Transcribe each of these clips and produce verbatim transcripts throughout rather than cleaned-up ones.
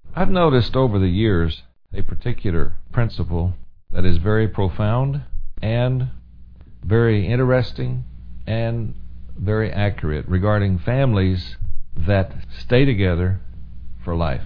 I've noticed over the years a particular principle that is very profound and very interesting and very accurate regarding families that stay together for life.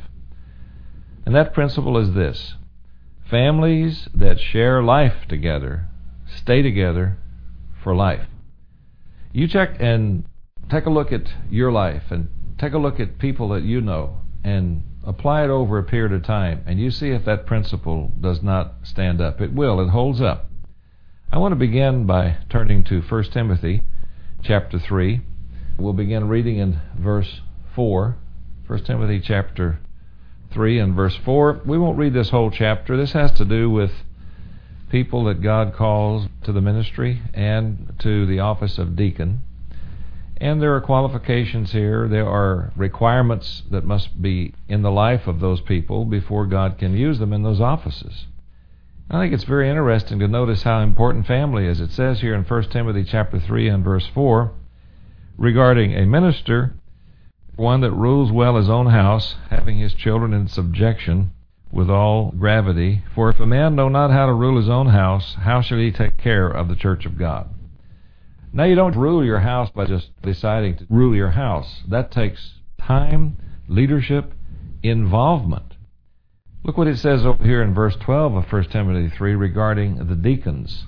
And that principle is this: families that share life together stay together for life. You check and take a look at your life and take a look at people that you know and apply it over a period of time, and you see if that principle does not stand up. It will. It holds up. I want to begin by turning to First Timothy chapter three. We'll begin reading in verse four. First Timothy chapter three and verse four. We won't read this whole chapter. This has to do with people that God calls to the ministry and to the office of deacon. And there are qualifications here. There are requirements that must be in the life of those people before God can use them in those offices. I think it's very interesting to notice how important family is. It says here in First Timothy chapter three and verse four, regarding a minister, one that rules well his own house, having his children in subjection with all gravity. For if a man know not how to rule his own house, how shall he take care of the church of God? Now, you don't rule your house by just deciding to rule your house. That takes time, leadership, involvement. Look what it says over here in verse twelve of First Timothy three regarding the deacons.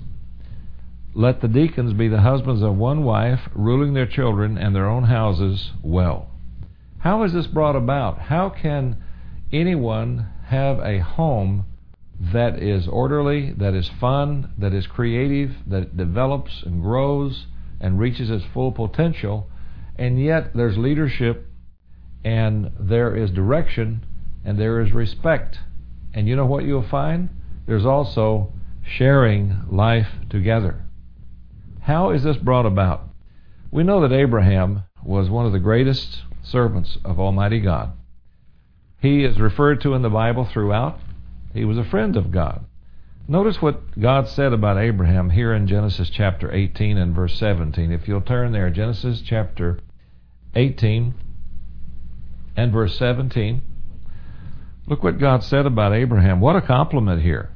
Let the deacons be the husbands of one wife, ruling their children and their own houses well. How is this brought about? How can anyone have a home that is orderly, that is fun, that is creative, that develops and grows and reaches its full potential, and yet there's leadership and there is direction and there is respect? And you know what you'll find? There's also sharing life together. How is this brought about? We know that Abraham was one of the greatest servants of Almighty God. He is referred to in the Bible throughout. He was a friend of God. Notice what God said about Abraham here in Genesis chapter eighteen and verse seventeen. If you'll turn there, Genesis chapter eighteen and verse seventeen. Look what God said about Abraham. What a compliment here.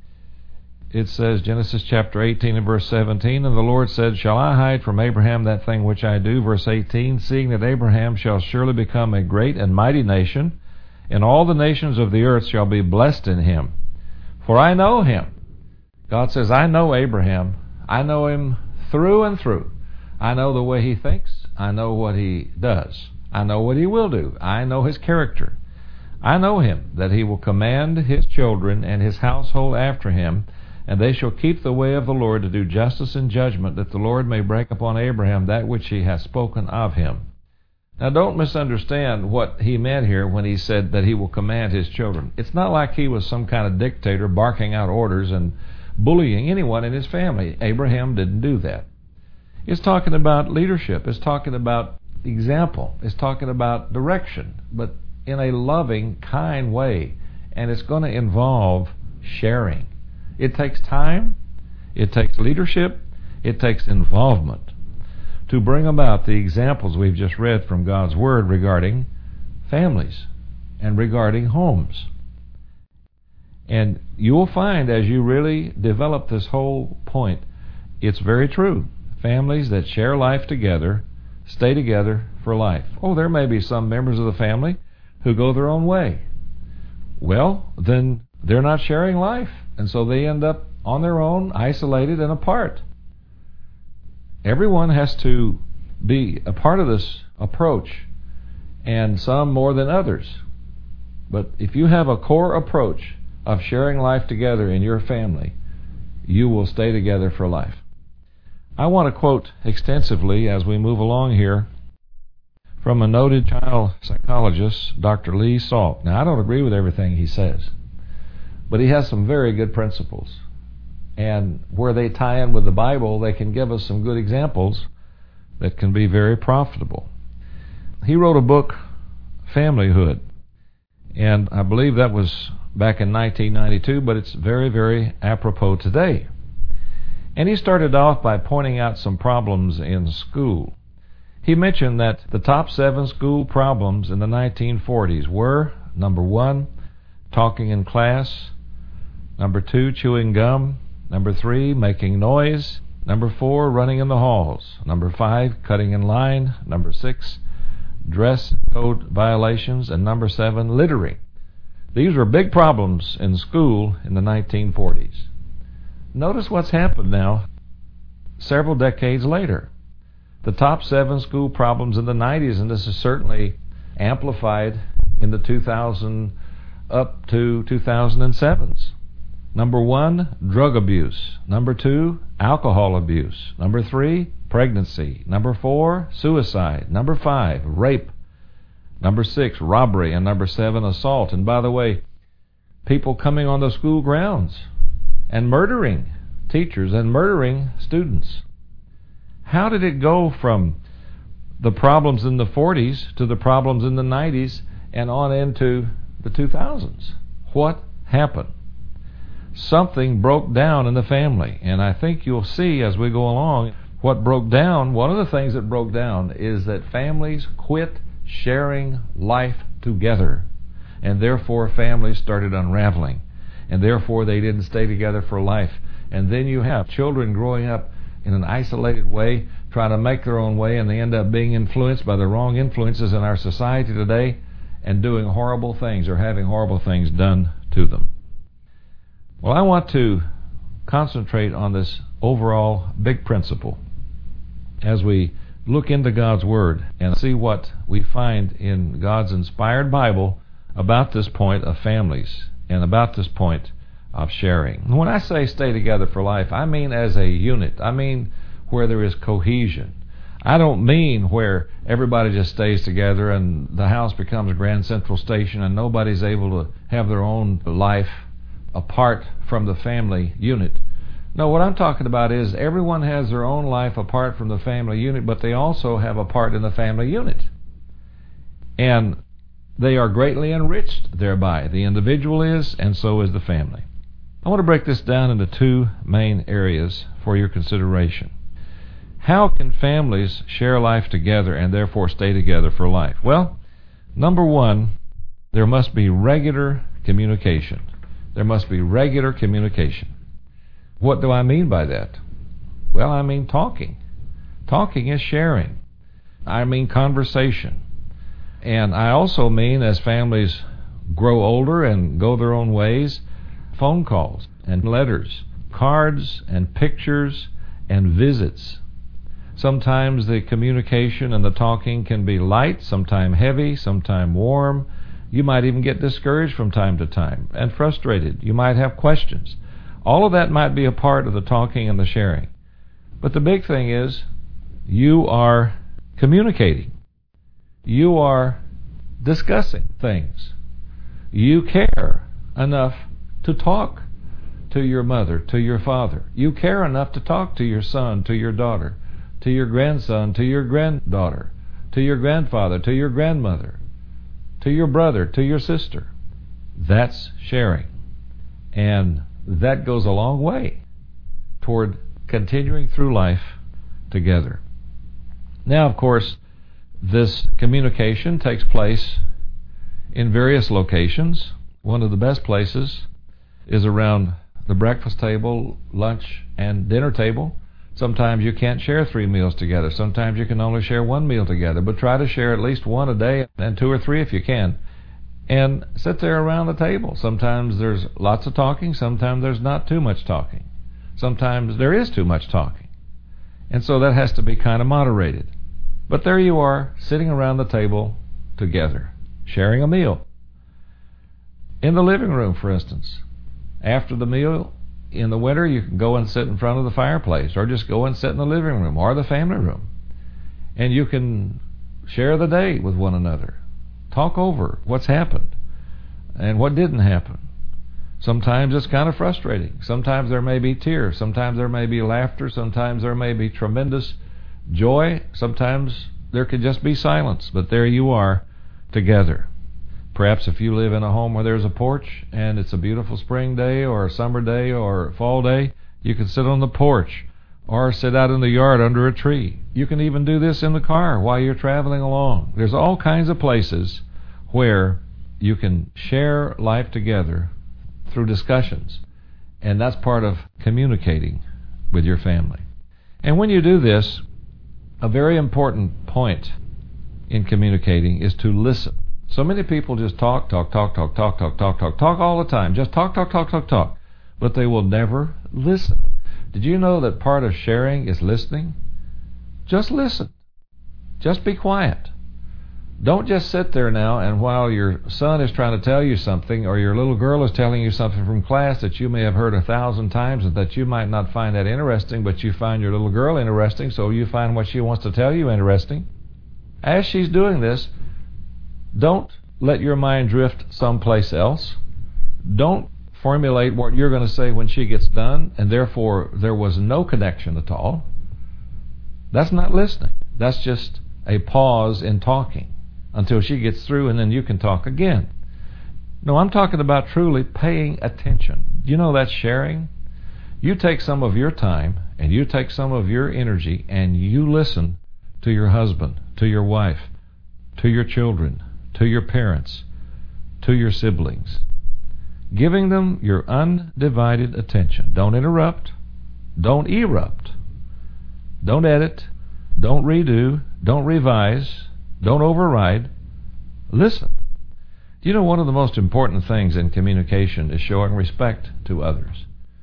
It says, Genesis chapter eighteen and verse seventeen, and the Lord said, Shall I hide from Abraham that thing which I do? Verse eighteen, seeing that Abraham shall surely become a great and mighty nation, and all the nations of the earth shall be blessed in him. For I know him. God says, I know Abraham. I know him through and through. I know the way he thinks. I know what he does. I know what he will do. I know his character. I know him, that he will command his children and his household after him, and they shall keep the way of the Lord to do justice and judgment, that the Lord may break upon Abraham that which he hath spoken of him. Now, don't misunderstand what he meant here when he said that he will command his children. It's not like he was some kind of dictator barking out orders and bullying anyone in his family. Abraham didn't do that. It's talking about leadership. It's talking about example. It's talking about direction, but in a loving, kind way. And it's going to involve sharing. It takes time. It takes leadership. It takes involvement to bring about the examples we've just read from God's Word regarding families and regarding homes. And you will find as you really develop this whole point, it's very true. Families that share life together stay together for life. Oh, there may be some members of the family who go their own way. Well, then they're not sharing life, and so they end up on their own, isolated and apart. Everyone has to be a part of this approach, and some more than others. But if you have a core approach of sharing life together in your family, you will stay together for life. I want to quote extensively as we move along here from a noted child psychologist, Doctor Lee Salk. Now, I don't agree with everything he says, but he has some very good principles. And where they tie in with the Bible, they can give us some good examples that can be very profitable. He wrote a book, Familyhood, and I believe that was back in nineteen ninety-two, but it's very, very apropos today. And he started off by pointing out some problems in school. He mentioned that the top seven school problems in the nineteen forties were, Number one, talking in class. Number two, chewing gum. Number three, making noise. Number four, running in the halls. Number five, cutting in line. Number six, dress code violations. And number seven, littering. These were big problems in school in the nineteen forties. Notice what's happened now several decades later. The top seven school problems in the nineties, and this is certainly amplified in the two thousand up to two thousand sevens. Number one, drug abuse. Number two, alcohol abuse. Number three, pregnancy. Number four, suicide. Number five, rape. Number six, robbery. And number seven, assault. And by the way, people coming on the school grounds and murdering teachers and murdering students. How did it go from the problems in the forties to the problems in the nineties and on into the two thousands? What happened? Something broke down in the family, and I think you'll see as we go along what broke down. One of the things that broke down is that families quit sharing life together, and therefore families started unraveling, and therefore they didn't stay together for life. And then you have children growing up in an isolated way, trying to make their own way, and they end up being influenced by the wrong influences in our society today and doing horrible things or having horrible things done to them. Well, I want to concentrate on this overall big principle as we look into God's Word and see what we find in God's inspired Bible about this point of families and about this point of sharing. When I say stay together for life, I mean as a unit. I mean where there is cohesion. I don't mean where everybody just stays together and the house becomes a Grand Central Station and nobody's able to have their own life apart from the family unit. No, what I'm talking about is everyone has their own life apart from the family unit, but they also have a part in the family unit. And they are greatly enriched thereby. The individual is, and so is the family. I want to break this down into two main areas for your consideration. How can families share life together and therefore stay together for life? Well, number one, there must be regular communication. There must be regular communication. What do I mean by that? Well, I mean talking. Talking is sharing. I mean conversation. And I also mean, as families grow older and go their own ways, phone calls and letters, cards and pictures and visits. Sometimes the communication and the talking can be light, sometimes heavy, sometimes warm. You might even get discouraged from time to time and frustrated. You might have questions. All of that might be a part of the talking and the sharing. But the big thing is you are communicating. You are discussing things. You care enough to talk to your mother, to your father. You care enough to talk to your son, to your daughter, to your grandson, to your granddaughter, to your grandfather, to your grandmother, to your brother, to your sister. That's sharing. And that goes a long way toward continuing through life together. Now, of course, this communication takes place in various locations. One of the best places is around the breakfast table, lunch, and dinner table. Sometimes you can't share three meals together. Sometimes you can only share one meal together, but try to share at least one a day, and two or three if you can. And sit there around the table. Sometimes there's lots of talking. Sometimes there's not too much talking. Sometimes there is too much talking. And so that has to be kind of moderated. But there you are, sitting around the table together, sharing a meal. In the living room, for instance, after the meal, in the winter, you can go and sit in front of the fireplace, or just go and sit in the living room or the family room. And you can share the day with one another. Talk over what's happened and what didn't happen. Sometimes it's kind of frustrating. Sometimes there may be tears. Sometimes there may be laughter. Sometimes there may be tremendous joy. Sometimes there could just be silence. But there you are together. Perhaps if you live in a home where there's a porch and it's a beautiful spring day or a summer day or a fall day, you can sit on the porch or sit out in the yard under a tree. You can even do this in the car while you're traveling along. There's all kinds of places where you can share life together through discussions. And that's part of communicating with your family. And when you do this, a very important point in communicating is to listen. So many people just talk, talk, talk, talk, talk, talk, talk, talk, talk all the time. Just talk, talk, talk, talk, talk. But they will never listen. Did you know that part of sharing is listening? Just listen. Just be quiet. Don't just sit there now and while your son is trying to tell you something or your little girl is telling you something from class that you may have heard a thousand times and that you might not find that interesting, but you find your little girl interesting, so you find what she wants to tell you interesting. As she's doing this, don't let your mind drift someplace else. Don't formulate what you're going to say when she gets done, and therefore there was no connection at all. That's not listening. That's just a pause in talking until she gets through, and then you can talk again. No, I'm talking about truly paying attention. You know that's sharing? You take some of your time, and you take some of your energy, and you listen to your husband, to your wife, to your children, to your parents, to your siblings, giving them your undivided attention. Don't interrupt. Don't erupt. Don't edit. Don't redo. Don't revise. Don't override. Listen. You know, one of the most important things in communication is showing respect to others.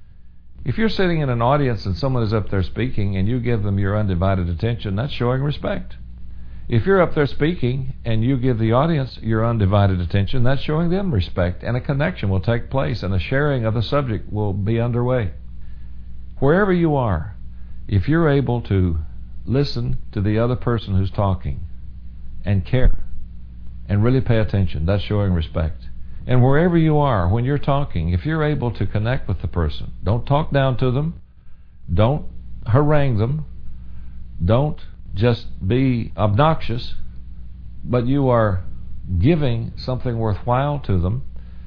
If you're sitting in an audience and someone is up there speaking and you give them your undivided attention, that's showing respect. If you're up there speaking and you give the audience your undivided attention, that's showing them respect, and a connection will take place and a sharing of the subject will be underway. Wherever you are, if you're able to listen to the other person who's talking and care and really pay attention, that's showing respect. And wherever you are, when you're talking, if you're able to connect with the person, don't talk down to them, don't harangue them, don't just be obnoxious, but you are giving something worthwhile to them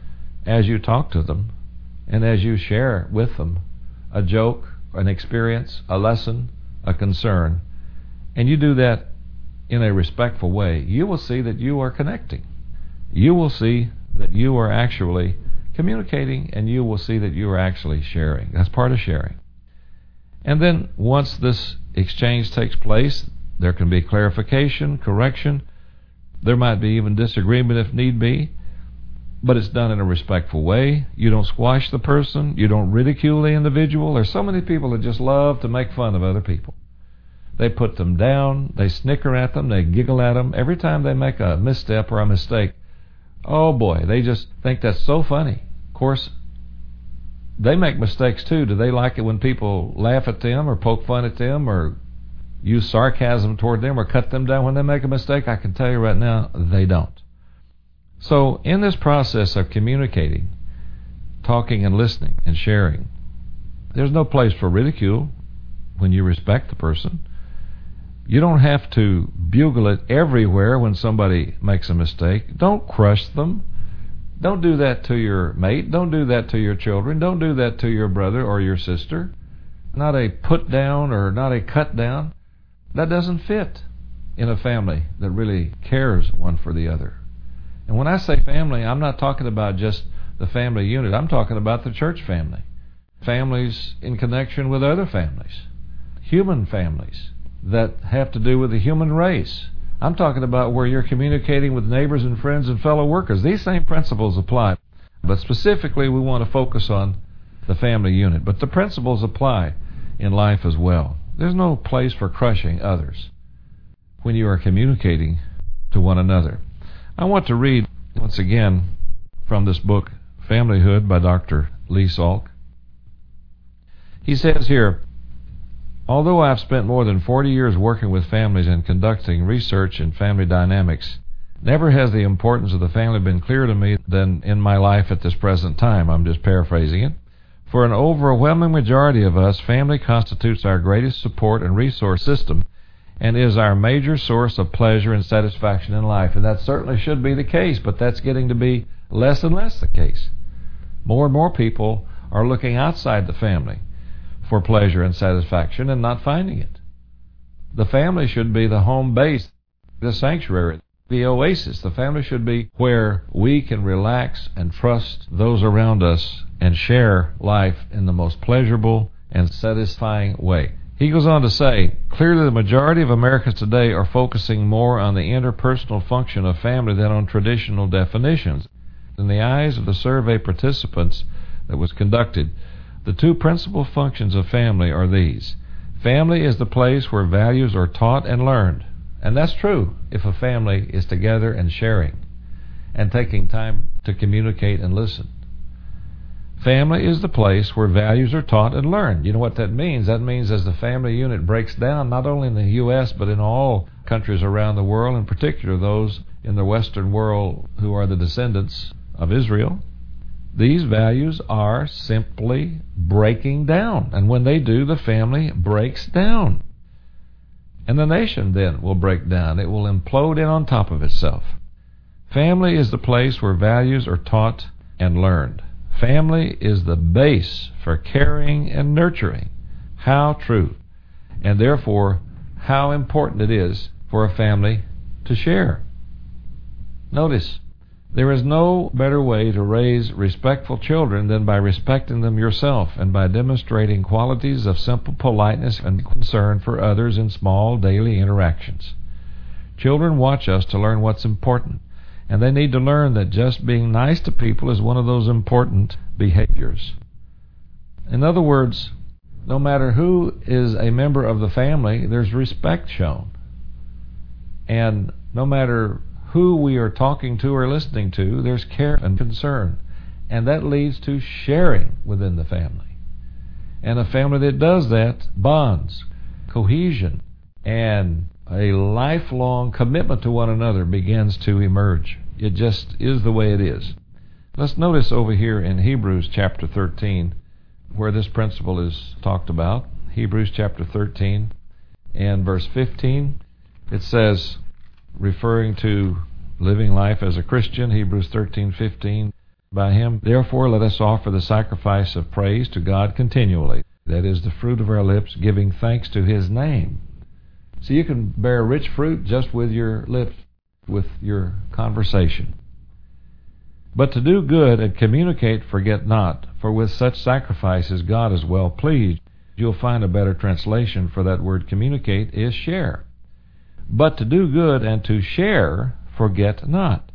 as you talk to them and as you share with them a joke, an experience, a lesson, a concern, and you do that in a respectful way, you will see that you are connecting. You will see that you are actually communicating, and you will see that you are actually sharing. That's part of sharing. And then once this exchange takes place, there can be clarification, correction. There might be even disagreement if need be, but it's done in a respectful way. You don't squash the person. You don't ridicule the individual. There's so many people that just love to make fun of other people. They put them down. They snicker at them. They giggle at them. Every time they make a misstep or a mistake, oh boy, they just think that's so funny. Of course, they make mistakes too. Do they like it when people laugh at them or poke fun at them or use sarcasm toward them or cut them down when they make a mistake? I can tell you right now, they don't. So in this process of communicating, talking and listening and sharing, there's no place for ridicule when you respect the person. You don't have to bugle it everywhere when somebody makes a mistake. Don't crush them. Don't do that to your mate. Don't do that to your children. Don't do that to your brother or your sister. Not a put down or not a cut down. That doesn't fit in a family that really cares one for the other. And when I say family, I'm not talking about just the family unit. I'm talking about the church family. Families in connection with other families. Human families that have to do with the human race. I'm talking about where you're communicating with neighbors and friends and fellow workers. These same principles apply. But specifically, we want to focus on the family unit. But the principles apply in life as well. There's no place for crushing others when you are communicating to one another. I want to read once again from this book, Familyhood by Doctor Lee Salk. He says here, although I've spent more than forty years working with families and conducting research in family dynamics, never has the importance of the family been clearer to me than in my life at this present time. I'm just paraphrasing it. For an overwhelming majority of us, family constitutes our greatest support and resource system and is our major source of pleasure and satisfaction in life. And that certainly should be the case, but that's getting to be less and less the case. More and more people are looking outside the family for pleasure and satisfaction and not finding it. The family should be the home base, the sanctuary. the oasis. The family should be where we can relax and trust those around us and share life in the most pleasurable and satisfying way. He goes on to say, clearly the majority of Americans today are focusing more on the interpersonal function of family than on traditional definitions. In the eyes of the survey participants that was conducted, the two principal functions of family are these. Family is the place where values are taught and learned. And that's true if a family is together and sharing and taking time to communicate and listen. Family is the place where values are taught and learned. You know what that means? That means as the family unit breaks down, not only in the U S, but in all countries around the world, in particular those in the Western world who are the descendants of Israel, these values are simply breaking down. And when they do, the family breaks down. And the nation then will break down. It will implode in on top of itself. Family is the place where values are taught and learned. Family is the base for caring and nurturing. How true. And therefore, how important it is for a family to share. Notice, there is no better way to raise respectful children than by respecting them yourself and by demonstrating qualities of simple politeness and concern for others in small daily interactions. Children watch us to learn what's important, and they need to learn that just being nice to people is one of those important behaviors. In other words, no matter who is a member of the family, there's respect shown. And no matter who we are talking to or listening to, there's care and concern. And that leads to sharing within the family. And a family that does that bonds, cohesion, and a lifelong commitment to one another begins to emerge. It just is the way it is. Let's notice over here in Hebrews chapter thirteen, where this principle is talked about. Hebrews chapter thirteen and verse fifteen. It says, referring to living life as a Christian, Hebrews thirteen fifteen, by him, therefore let us offer the sacrifice of praise to God continually. That is the fruit of our lips, giving thanks to his name. So you can bear rich fruit just with your lips, with your conversation. But to do good and communicate, forget not, for with such sacrifices God is well pleased. You'll find a better translation for that word communicate is share. But to do good and to share, forget not.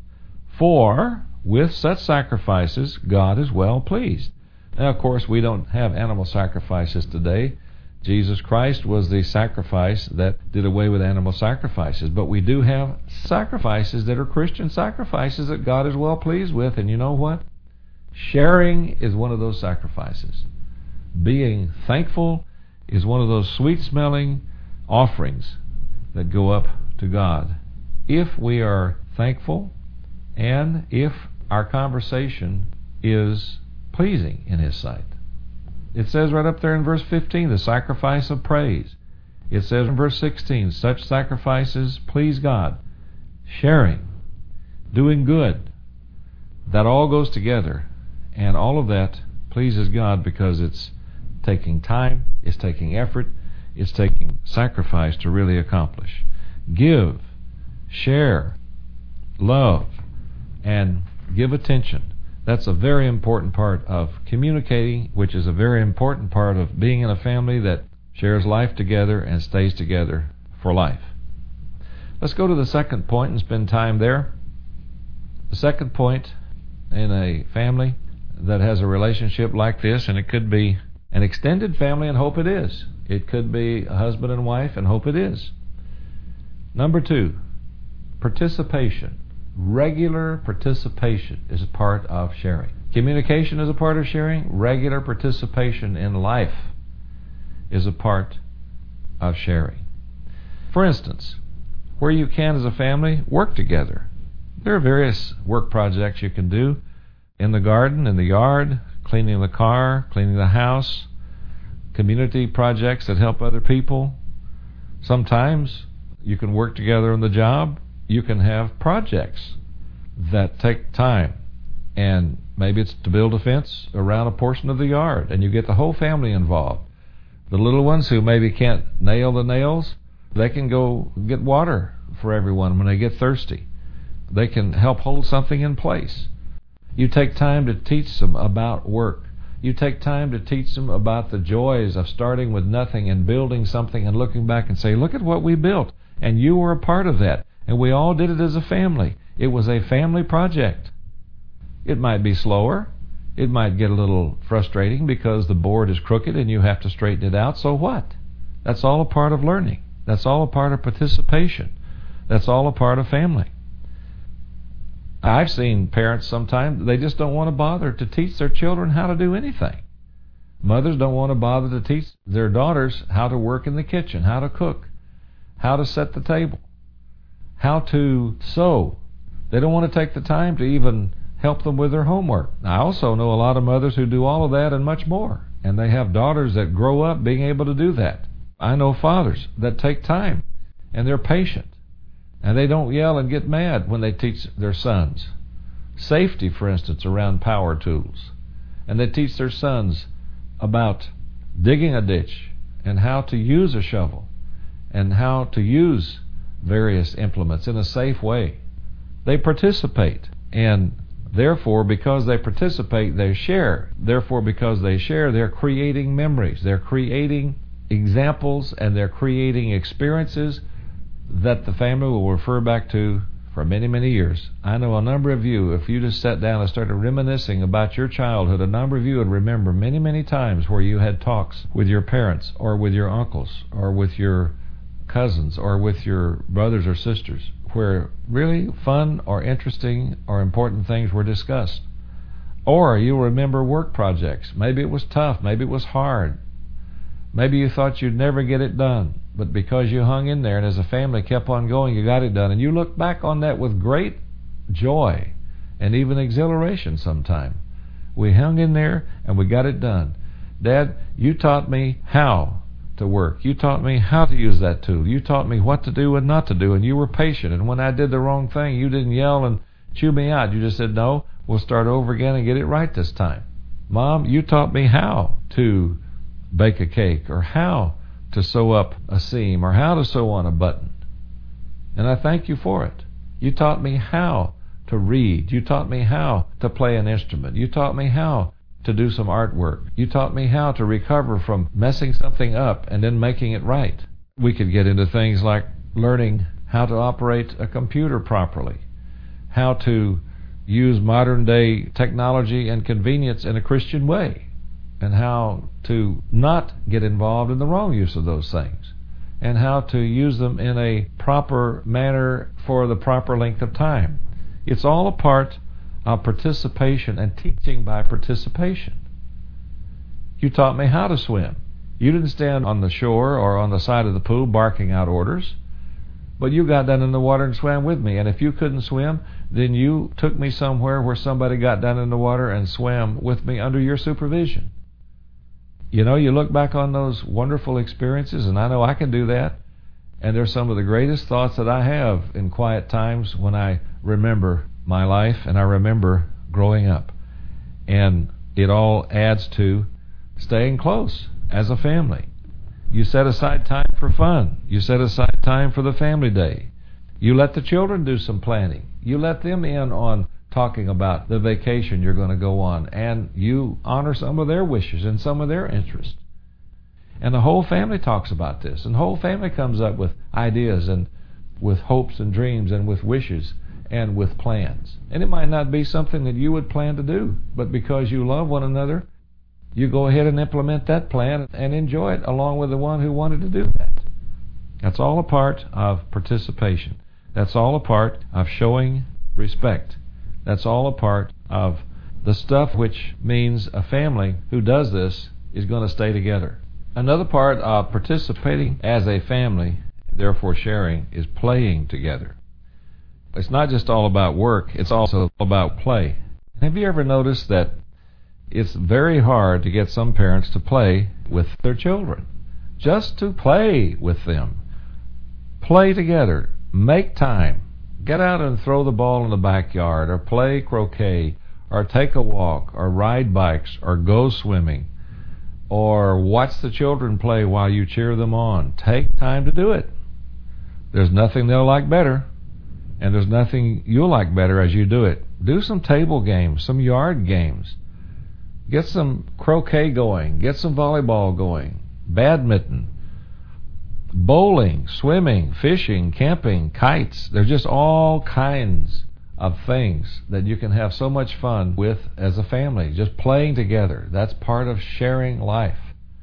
For with such sacrifices God is well pleased. Now, of course, we don't have animal sacrifices today. Jesus Christ was the sacrifice that did away with animal sacrifices. But we do have sacrifices that are Christian sacrifices that God is well pleased with. And you know what? Sharing is one of those sacrifices. Being thankful is one of those sweet-smelling offerings that go up to God. If we are thankful and if our conversation is pleasing in his sight. It says right up there in verse fifteen, the sacrifice of praise. It says in verse sixteen, such sacrifices please God. Sharing, doing good, that all goes together. And all of that pleases God because it's taking time, it's taking effort, it's taking sacrifice to really accomplish. Give, share, love, and give attention. That's a very important part of communicating, which is a very important part of being in a family that shares life together and stays together for life. Let's go to the second point and spend time there. The second point in a family that has a relationship like this, and it could be an extended family, and hope it is. It could be a husband and wife, and hope it is. Number two, participation. Regular participation is a part of sharing. Communication is a part of sharing. Regular participation in life is a part of sharing. For instance, where you can as a family, work together. There are various work projects you can do in the garden, in the yard, cleaning the car, cleaning the house, community projects that help other people. Sometimes you can work together on the job. You can have projects that take time, and maybe it's to build a fence around a portion of the yard, and you get the whole family involved. The little ones who maybe can't nail the nails, they can go get water for everyone when they get thirsty. They can help hold something in place. You take time to teach them about work. You take time to teach them about the joys of starting with nothing and building something and looking back and say, look at what we built, and you were a part of that, and we all did it as a family. It was a family project. It might be slower. It might get a little frustrating because the board is crooked and you have to straighten it out. So what? That's all a part of learning. That's all a part of participation. That's all a part of family. I've seen parents sometimes, they just don't want to bother to teach their children how to do anything. Mothers don't want to bother to teach their daughters how to work in the kitchen, how to cook, how to set the table, how to sew. They don't want to take the time to even help them with their homework. I also know a lot of mothers who do all of that and much more, and they have daughters that grow up being able to do that. I know fathers that take time, and they're patient, and they don't yell and get mad when they teach their sons safety, for instance, around power tools, and they teach their sons about digging a ditch and how to use a shovel and how to use various implements in a safe way. They participate, and therefore, because they participate, they share. Therefore, because they share, they're creating memories. They're creating examples, and they're creating experiences that the family will refer back to for many, many years. I know a number of you, if you just sat down and started reminiscing about your childhood, a number of you would remember many, many times where you had talks with your parents or with your uncles or with your cousins or with your brothers or sisters where really fun or interesting or important things were discussed. Or you'll remember work projects. Maybe it was tough. Maybe it was hard. Maybe you thought you'd never get it done, but because you hung in there and as a family kept on going, you got it done. And you look back on that with great joy and even exhilaration sometime. We hung in there and we got it done. Dad, you taught me how to work. You taught me how to use that tool. You taught me what to do and not to do, and you were patient. And when I did the wrong thing, you didn't yell and chew me out. You just said, no, we'll start over again and get it right this time. Mom, you taught me how to bake a cake or how to sew up a seam or how to sew on a button. And I thank you for it. You taught me how to read. You taught me how to play an instrument. You taught me how to do some artwork. You taught me how to recover from messing something up and then making it right. We could get into things like learning how to operate a computer properly, how to use modern day technology and convenience in a Christian way, and how to not get involved in the wrong use of those things, and how to use them in a proper manner for the proper length of time. It's all a part of participation and teaching by participation. You taught me how to swim. You didn't stand on the shore or on the side of the pool barking out orders, but you got down in the water and swam with me. And if you couldn't swim, then you took me somewhere where somebody got down in the water and swam with me under your supervision. You know, you look back on those wonderful experiences, and I know I can do that, and they're some of the greatest thoughts that I have in quiet times when I remember my life and I remember growing up. And it all adds to staying close as a family. You set aside time for fun. You set aside time for the family day. You let the children do some planning. You let them in on talking about the vacation you're going to go on, and you honor some of their wishes and some of their interests. And the whole family talks about this, and the whole family comes up with ideas and with hopes and dreams and with wishes and with plans. And it might not be something that you would plan to do, but because you love one another, you go ahead and implement that plan and enjoy it along with the one who wanted to do that. That's all a part of participation. That's all a part of showing respect. That's all a part of the stuff which means a family who does this is going to stay together. Another part of participating as a family, therefore sharing, is playing together. It's not just all about work, it's also about play. Have you ever noticed that it's very hard to get some parents to play with their children? Just to play with them. Play together. Make time. Get out and throw the ball in the backyard, or play croquet, or take a walk, or ride bikes, or go swimming, or watch the children play while you cheer them on. Take time to do it. There's nothing they'll like better. And there's nothing you'll like better as you do it. Do some table games, some yard games. Get some croquet going. Get some volleyball going. Badminton. Bowling, swimming, fishing, camping, kites. There's just all kinds of things that you can have so much fun with as a family. Just playing together. That's part of sharing life.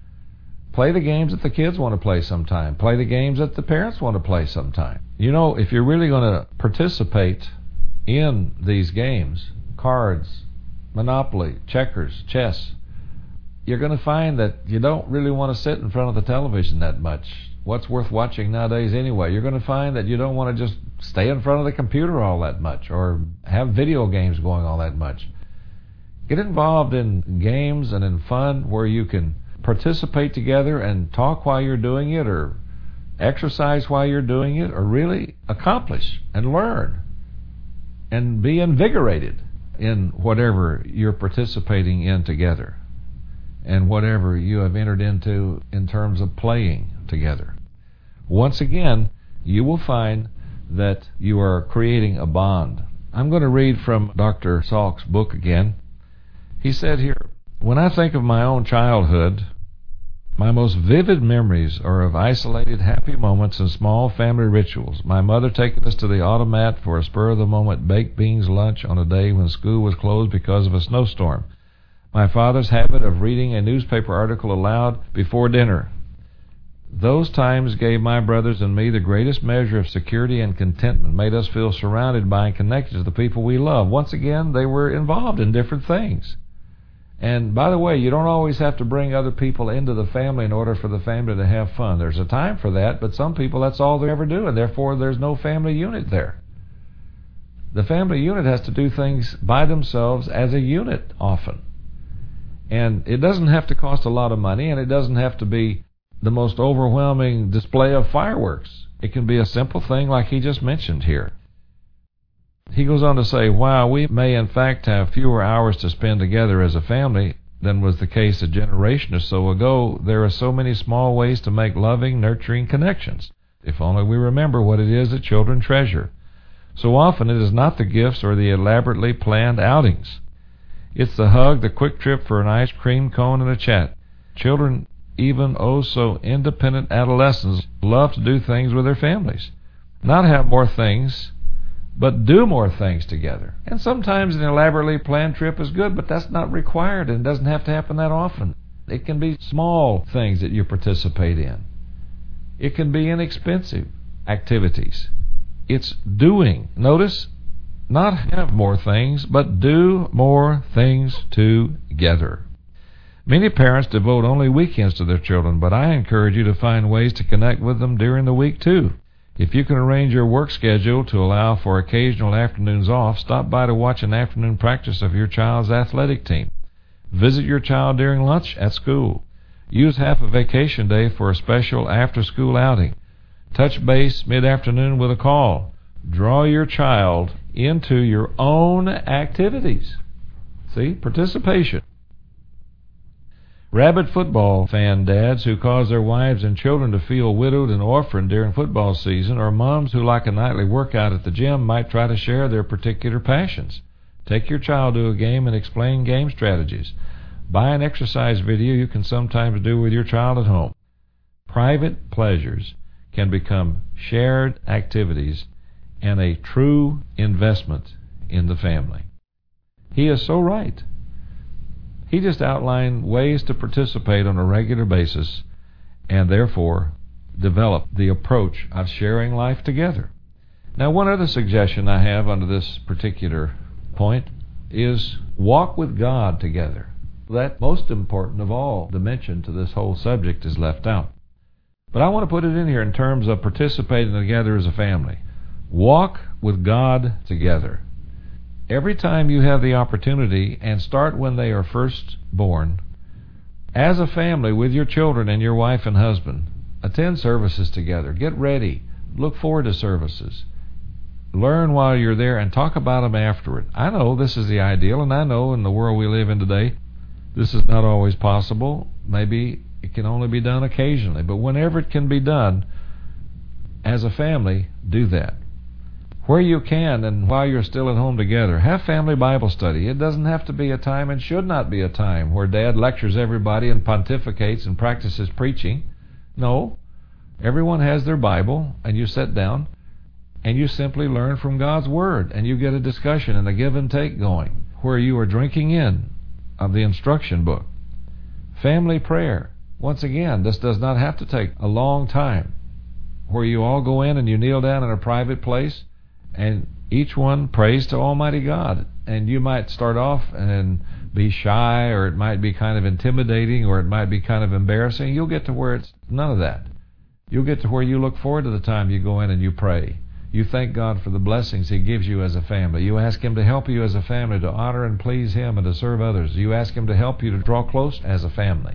Play the games that the kids want to play sometime. Play the games that the parents want to play sometime. You know, if you're really going to participate in these games, cards, Monopoly, checkers, chess, you're going to find that you don't really want to sit in front of the television that much. What's worth watching nowadays anyway? You're going to find that you don't want to just stay in front of the computer all that much or have video games going all that much. Get involved in games and in fun where you can participate together and talk while you're doing it, or exercise while you're doing it, or really accomplish and learn and be invigorated in whatever you're participating in together and whatever you have entered into in terms of playing together. Once again, you will find that you are creating a bond. I'm going to read from Doctor Salk's book again. He said here, "When I think of my own childhood, my most vivid memories are of isolated happy moments and small family rituals. My mother taking us to the automat for a spur-of-the-moment baked beans lunch on a day when school was closed because of a snowstorm. My father's habit of reading a newspaper article aloud before dinner. Those times gave my brothers and me the greatest measure of security and contentment, made us feel surrounded by and connected to the people we love." Once again, they were involved in different things. And by the way, you don't always have to bring other people into the family in order for the family to have fun. There's a time for that, but some people, that's all they ever do, and therefore there's no family unit there. The family unit has to do things by themselves as a unit often. And it doesn't have to cost a lot of money, and it doesn't have to be the most overwhelming display of fireworks. It can be a simple thing like he just mentioned here. He goes on to say, while we may in fact have fewer hours to spend together as a family than was the case a generation or so ago, there are so many small ways to make loving, nurturing connections, if only we remember what it is that children treasure. So often it is not the gifts or the elaborately planned outings. It's the hug, the quick trip for an ice cream cone and a chat. Children, even oh so independent adolescents, love to do things with their families. Not have more things, but do more things together. And sometimes an elaborately planned trip is good, but that's not required, and it doesn't have to happen that often. It can be small things that you participate in. It can be inexpensive activities. It's doing. Notice, not have more things, but do more things together. Many parents devote only weekends to their children, but I encourage you to find ways to connect with them during the week too. If you can arrange your work schedule to allow for occasional afternoons off, stop by to watch an afternoon practice of your child's athletic team. Visit your child during lunch at school. Use half a vacation day for a special after-school outing. Touch base mid-afternoon with a call. Draw your child into your own activities. See? Participation. Rabid football fan dads who cause their wives and children to feel widowed and orphaned during football season, or moms who like a nightly workout at the gym, might try to share their particular passions. Take your child to a game and explain game strategies. Buy an exercise video you can sometimes do with your child at home. Private pleasures can become shared activities and a true investment in the family. He is so right. He just outlined ways to participate on a regular basis and therefore develop the approach of sharing life together. Now, one other suggestion I have under this particular point is walk with God together. That most important of all dimension to this whole subject is left out. But I want to put it in here in terms of participating together as a family. Walk with God together. Every time you have the opportunity, and start when they are first born, as a family with your children and your wife and husband, attend services together. Get ready. Look forward to services. Learn while you're there and talk about them afterward. I know this is the ideal, and I know in the world we live in today, this is not always possible. Maybe it can only be done occasionally, but whenever it can be done, as a family, do that. Where you can, and while you're still at home together, have family Bible study. It doesn't have to be a time, and should not be a time, where Dad lectures everybody and pontificates and practices preaching. No, everyone has their Bible, and you sit down, and you simply learn from God's Word, and you get a discussion and a give and take going, where you are drinking in of the instruction book. Family prayer. Once again, this does not have to take a long time, where you all go in and you kneel down in a private place, and each one prays to Almighty God. And you might start off and be shy, or it might be kind of intimidating, or it might be kind of embarrassing. You'll get to where it's none of that. You'll get to where you look forward to the time you go in and you pray. You thank God for the blessings He gives you as a family. You ask Him to help you as a family to honor and please Him and to serve others. You ask Him to help you to draw close as a family.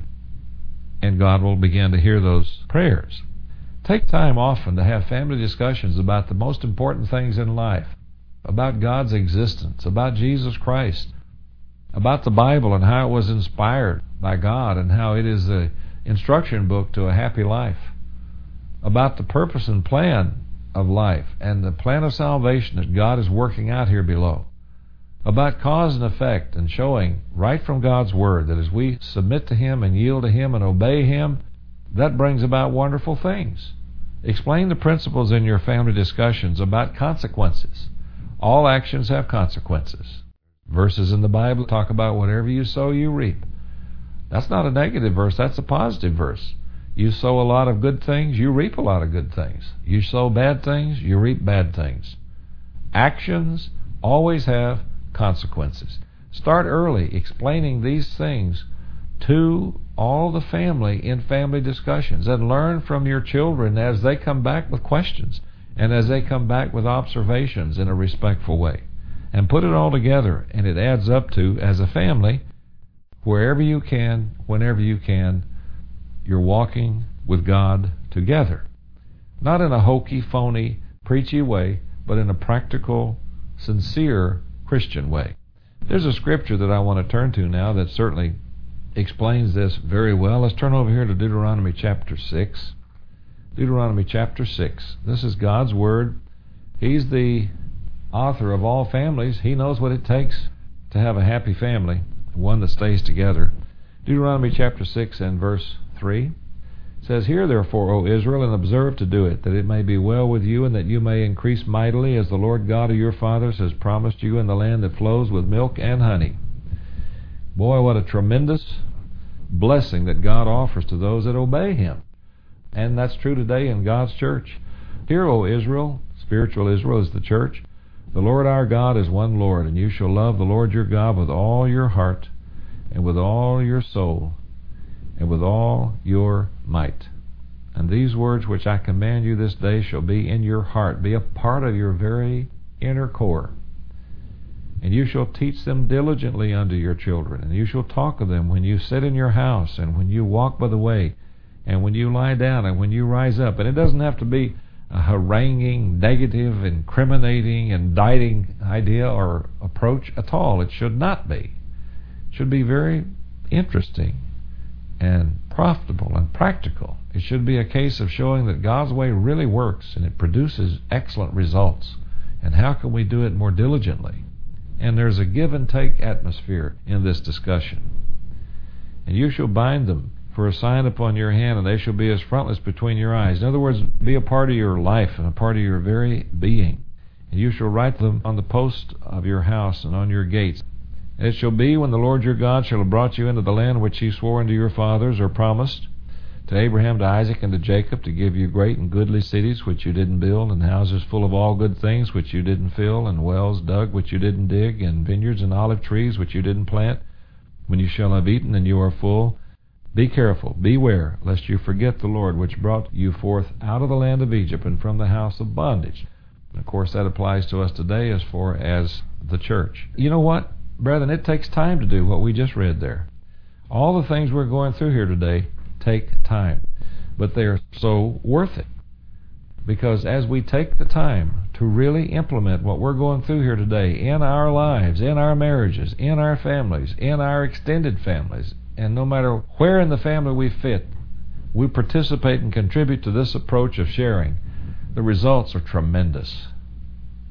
And God will begin to hear those prayers. Take time often to have family discussions about the most important things in life, about God's existence, about Jesus Christ, about the Bible and how it was inspired by God and how it is the instruction book to a happy life, about the purpose and plan of life and the plan of salvation that God is working out here below, about cause and effect, and showing right from God's Word that as we submit to Him and yield to Him and obey Him, that brings about wonderful things. Explain the principles in your family discussions about consequences. All actions have consequences. Verses in the Bible talk about whatever you sow, you reap. That's not a negative verse, that's a positive verse. You sow a lot of good things, you reap a lot of good things. You sow bad things, you reap bad things. Actions always have consequences. Start early explaining these things to all the family in family discussions, and learn from your children as they come back with questions and as they come back with observations in a respectful way. And put it all together, and it adds up to, as a family, wherever you can, whenever you can, you're walking with God together. Not in a hokey, phony, preachy way, but in a practical, sincere Christian way. There's a scripture that I want to turn to now that certainly explains this very well. Let's turn over here to Deuteronomy chapter six. Deuteronomy chapter six. This is God's Word. He's the author of all families. He knows what it takes to have a happy family, one that stays together. Deuteronomy chapter six and verse three says, Hear therefore, O Israel, and observe to do it, that it may be well with you, and that you may increase mightily, as the Lord God of your fathers has promised you, in the land that flows with milk and honey. Boy, what a tremendous blessing that God offers to those that obey Him. And that's true today in God's church. Hear, O Israel, spiritual Israel is the church, the Lord our God is one Lord, and you shall love the Lord your God with all your heart, and with all your soul, and with all your might. And these words which I command you this day shall be in your heart, be a part of your very inner core. And you shall teach them diligently unto your children, and you shall talk of them when you sit in your house, and when you walk by the way, and when you lie down, and when you rise up. And it doesn't have to be a haranguing, negative, incriminating, indicting idea or approach at all. It should not be. It should be very interesting and profitable and practical. It should be a case of showing that God's way really works, and it produces excellent results. And how can we do it more diligently? And there's a give and take atmosphere in this discussion. And you shall bind them for a sign upon your hand, and they shall be as frontlets between your eyes. In other words, be a part of your life and a part of your very being. And you shall write them on the post of your house and on your gates. And it shall be, when the Lord your God shall have brought you into the land which He swore unto your fathers, or promised to Abraham, to Isaac, and to Jacob, to give you great and goodly cities which you didn't build, and houses full of all good things which you didn't fill, and wells dug which you didn't dig, and vineyards and olive trees which you didn't plant, when you shall have eaten and you are full. Be careful, beware, lest you forget the Lord which brought you forth out of the land of Egypt, and from the house of bondage. And of course that applies to us today as far as the church. You know what, brethren, it takes time to do what we just read there. All the things we're going through here today take time, but they are so worth it, because as we take the time to really implement what we're going through here today in our lives, in our marriages, in our families, in our extended families, and no matter where in the family we fit, we participate and contribute to this approach of sharing, the results are tremendous.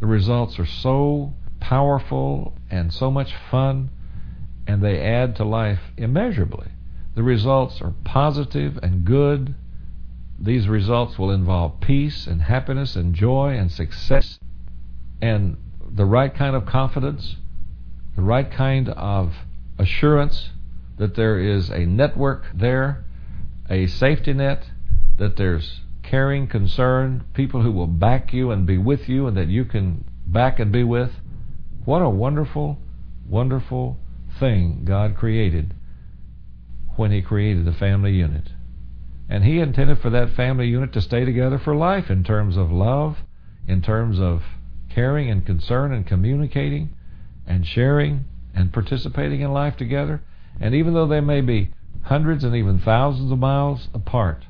The results are so powerful and so much fun, and they add to life immeasurably. The results are positive and good. These results will involve peace and happiness and joy and success and the right kind of confidence, the right kind of assurance that there is a network there, a safety net, that there's caring, concern, people who will back you and be with you and that you can back and be with. What a wonderful, wonderful thing God created when He created the family unit. And He intended for that family unit to stay together for life in terms of love, in terms of caring and concern and communicating and sharing and participating in life together. And even though they may be hundreds and even thousands of miles apart,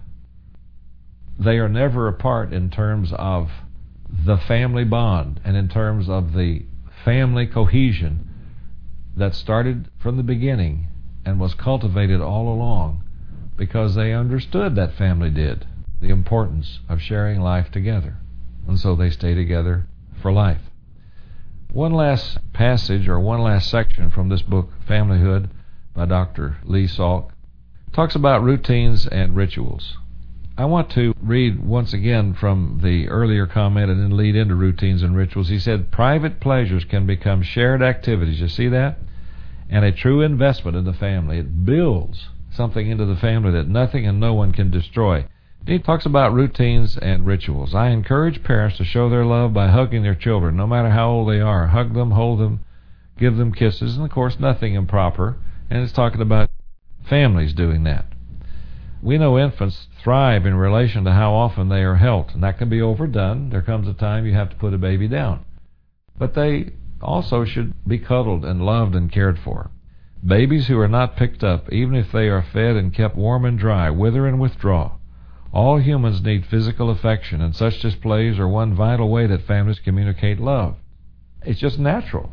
they are never apart in terms of the family bond and in terms of the family cohesion that started from the beginning and was cultivated all along because they understood, that family did, the importance of sharing life together. And so they stay together for life. One last passage or one last section from this book, Familyhood, by Doctor Lee Salk, talks about routines and rituals. I want to read once again from the earlier comment and then lead into routines and rituals. He said, private pleasures can become shared activities. You see that? And a true investment in the family. It builds something into the family that nothing and no one can destroy. He talks about routines and rituals. I encourage parents to show their love by hugging their children, no matter how old they are. Hug them, hold them, give them kisses, and of course nothing improper. And it's talking about families doing that. We know infants thrive in relation to how often they are held, and that can be overdone. There comes a time you have to put a baby down. But they also should be cuddled and loved and cared for. Babies who are not picked up, even if they are fed and kept warm and dry, wither and withdraw. All humans need physical affection, and such displays are one vital way that families communicate love. It's just natural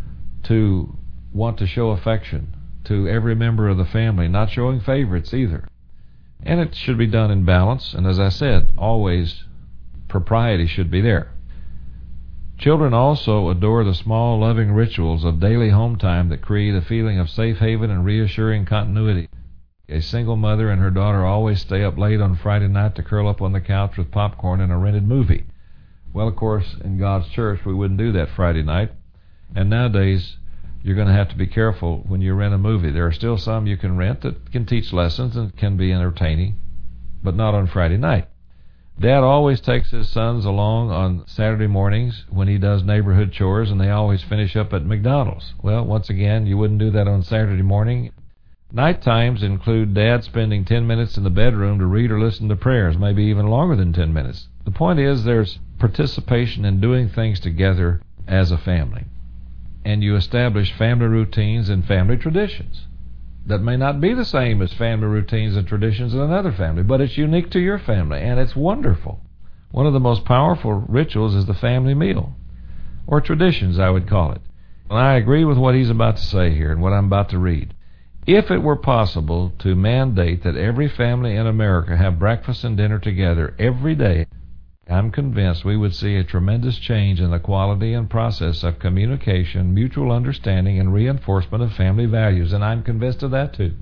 to want to show affection to every member of the family, not showing favorites either. And it should be done in balance, and as I said, always propriety should be there. Children also adore the small, loving rituals of daily home time that create a feeling of safe haven and reassuring continuity. A single mother and her daughter always stay up late on Friday night to curl up on the couch with popcorn and a rented movie. Well, of course, in God's church, we wouldn't do that Friday night. And nowadays, you're going to have to be careful when you rent a movie. There are still some you can rent that can teach lessons and can be entertaining, but not on Friday night. Dad always takes his sons along on Saturday mornings when he does neighborhood chores, and they always finish up at McDonald's. Well, once again, you wouldn't do that on Saturday morning. Night times include Dad spending ten minutes in the bedroom to read or listen to prayers, maybe even longer than ten minutes. The point is there's participation in doing things together as a family. And you establish family routines and family traditions that may not be the same as family routines and traditions in another family, but it's unique to your family, and it's wonderful. One of the most powerful rituals is the family meal, or traditions, I would call it. And I agree with what he's about to say here and what I'm about to read. If it were possible to mandate that every family in America have breakfast and dinner together every day, I'm convinced we would see a tremendous change in the quality and process of communication, mutual understanding, and reinforcement of family values, and I'm convinced of that too.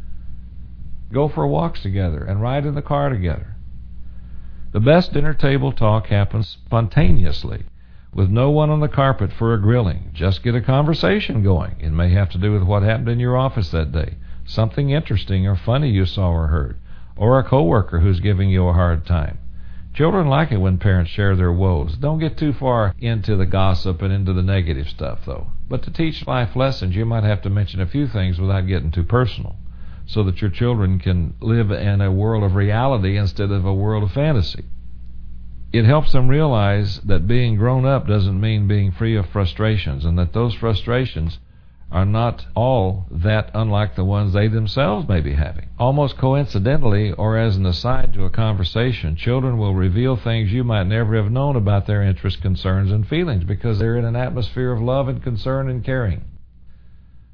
Go for walks together and ride in the car together. The best dinner table talk happens spontaneously, with no one on the carpet for a grilling. Just get a conversation going. It may have to do with what happened in your office that day, something interesting or funny you saw or heard, or a coworker who's giving you a hard time. Children like it when parents share their woes. Don't get too far into the gossip and into the negative stuff, though. But to teach life lessons, you might have to mention a few things without getting too personal, so that your children can live in a world of reality instead of a world of fantasy. It helps them realize that being grown up doesn't mean being free of frustrations, and that those frustrations are not all that unlike the ones they themselves may be having. Almost coincidentally, or as an aside to a conversation, children will reveal things you might never have known about their interests, concerns, and feelings because they're in an atmosphere of love and concern and caring.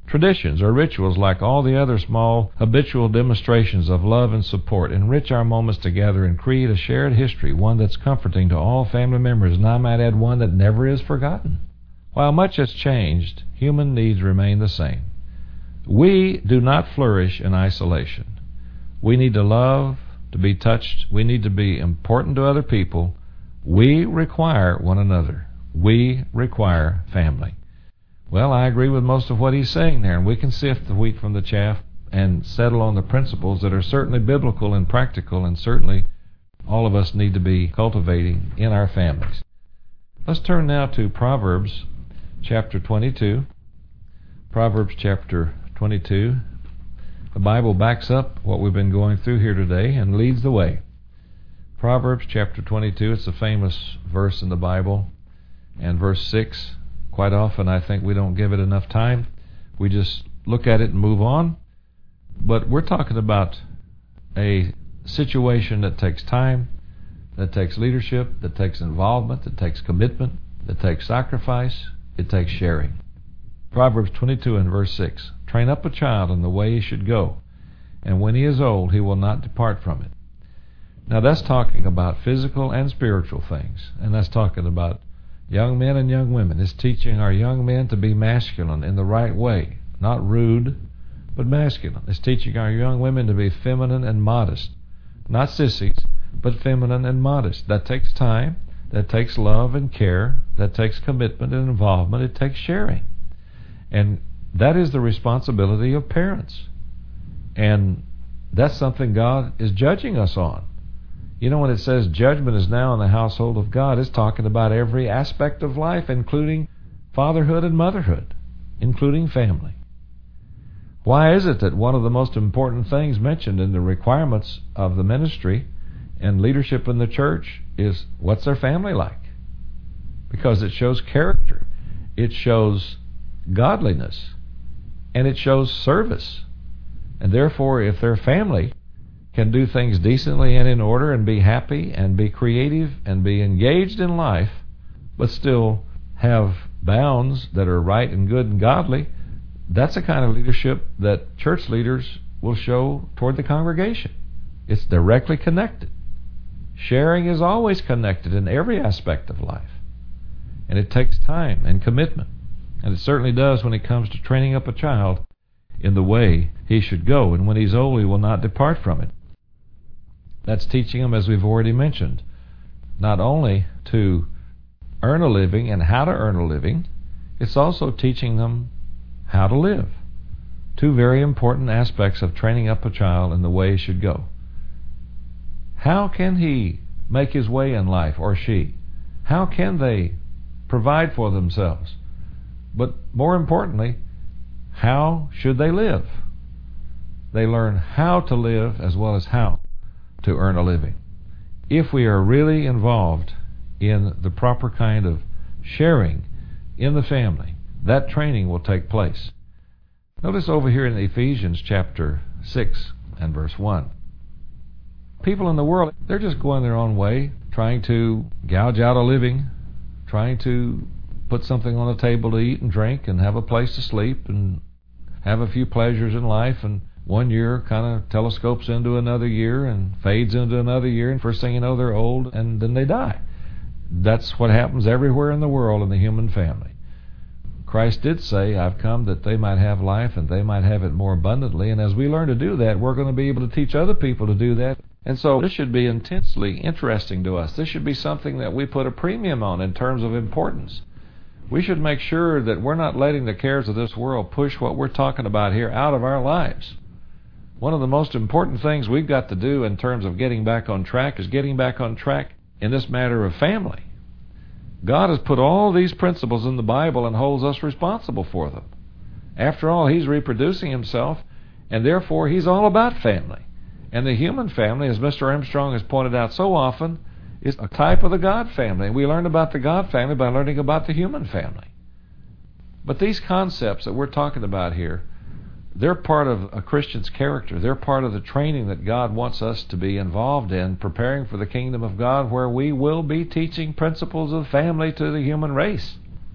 Traditions or rituals, like all the other small habitual demonstrations of love and support, enrich our moments together and create a shared history, one that's comforting to all family members, and I might add, one that never is forgotten. While much has changed, human needs remain the same. We do not flourish in isolation. We need to love, to be touched. We need to be important to other people. We require one another. We require family. Well, I agree with most of what he's saying there, and we can sift the wheat from the chaff and settle on the principles that are certainly biblical and practical, and certainly all of us need to be cultivating in our families. Let's turn now to Proverbs chapter twenty-two. Proverbs chapter twenty-two. The Bible backs up what we've been going through here today and leads the way. Proverbs chapter twenty-two, it's a famous verse in the Bible, and verse six, quite often I think we don't give it enough time. We just look at it and move on. But we're talking about a situation that takes time, that takes leadership, that takes involvement, that takes commitment, that takes sacrifice, it takes sharing. Proverbs twenty-two and verse six, train up a child in the way he should go, and when he is old he will not depart from it. Now that's talking about physical and spiritual things, and that's talking about young men and young women. It's teaching our young men to be masculine in the right way, not rude, but masculine. It's teaching our young women to be feminine and modest, not sissies, but feminine and modest. That takes time, that takes love and care, that takes commitment and involvement, it takes sharing. And that is the responsibility of parents. And that's something God is judging us on. You know, when it says judgment is now in the household of God, it's talking about every aspect of life, including fatherhood and motherhood, including family. Why is it that one of the most important things mentioned in the requirements of the ministry and leadership in the church is what's their family like? Because it shows character, it shows godliness, and it shows service. And therefore, if their family can do things decently and in order and be happy and be creative and be engaged in life, but still have bounds that are right and good and godly, that's the kind of leadership that church leaders will show toward the congregation. It's directly connected. Sharing is always connected in every aspect of life. And it takes time and commitment. And it certainly does when it comes to training up a child in the way he should go. And when he's old, he will not depart from it. That's teaching them, as we've already mentioned, not only to earn a living and how to earn a living, it's also teaching them how to live. Two very important aspects of training up a child in the way he should go. How can he make his way in life, or she? How can they provide for themselves? But more importantly, how should they live? They learn how to live as well as how to earn a living. If we are really involved in the proper kind of sharing in the family, that training will take place. Notice over here in Ephesians chapter six and verse one. People in the world, they're just going their own way, trying to gouge out a living, trying to put something on the table to eat and drink and have a place to sleep and have a few pleasures in life, and one year kind of telescopes into another year and fades into another year, and first thing you know they're old and then they die. That's what happens everywhere in the world in the human family. Christ did say, I've come that they might have life and they might have it more abundantly, and as we learn to do that, we're going to be able to teach other people to do that. And so this should be intensely interesting to us. This should be something that we put a premium on in terms of importance. We should make sure that we're not letting the cares of this world push what we're talking about here out of our lives. One of the most important things we've got to do in terms of getting back on track is getting back on track in this matter of family. God has put all these principles in the Bible and holds us responsible for them. After all, He's reproducing Himself, and therefore He's all about family. And the human family, as Mister Armstrong has pointed out so often, is a type of the God family. And we learn about the God family by learning about the human family. But these concepts that we're talking about here, they're part of a Christian's character. They're part of the training that God wants us to be involved in, preparing for the kingdom of God, where we will be teaching principles of family to the human race.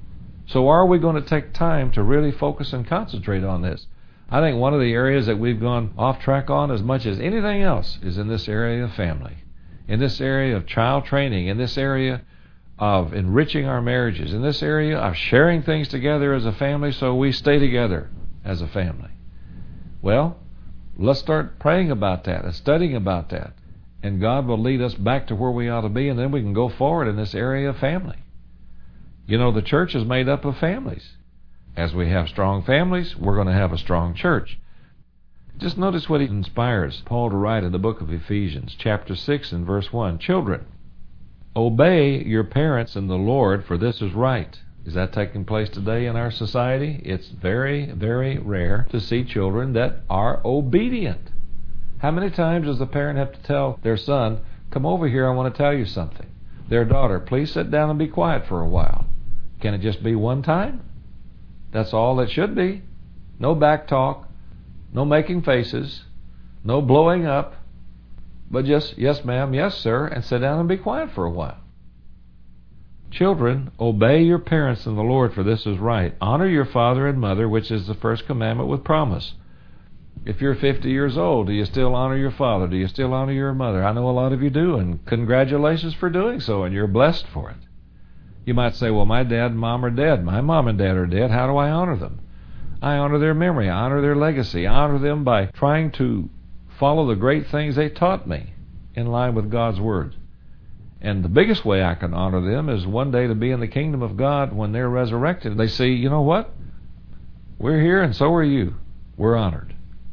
So are we going to take time to really focus and concentrate on this? I think one of the areas that we've gone off track on as much as anything else is in this area of family, in this area of child training, in this area of enriching our marriages, in this area of sharing things together as a family so we stay together as a family. Well, let's start praying about that and studying about that. And God will lead us back to where we ought to be, and then we can go forward in this area of family. You know, the church is made up of families. As we have strong families, we're going to have a strong church. Just notice what he inspires Paul to write in the book of Ephesians, chapter six and verse one. Children, obey your parents in the Lord, for this is right. Is that taking place today in our society? It's very, very rare to see children that are obedient. How many times does the parent have to tell their son, come over here, I want to tell you something? Their daughter, please sit down and be quiet for a while. Can it just be one time? That's all it should be. No back talk, no making faces, no blowing up, but just, yes ma'am, yes sir, and sit down and be quiet for a while. Children, obey your parents in the Lord, for this is right. Honor your father and mother, which is the first commandment with promise. If you're fifty years old, do you still honor your father? Do you still honor your mother? I know a lot of you do, and congratulations for doing so, and you're blessed for it. You might say, well, my dad and mom are dead. My mom and dad are dead. How do I honor them? I honor their memory. I honor their legacy. I honor them by trying to follow the great things they taught me in line with God's Word. And the biggest way I can honor them is one day to be in the kingdom of God when they're resurrected. They see, you know what? We're here and so are you. We're honored.